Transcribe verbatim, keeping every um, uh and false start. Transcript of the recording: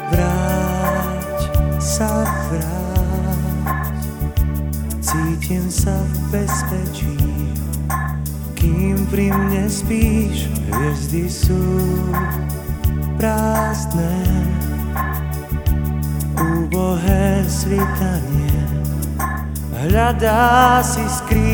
Vráť sa, vráť, cítim sa v bezpečí, kým pri mne spíš. Hviezdy sú prázdne, úbohé svitanie hľadá si skrývanie.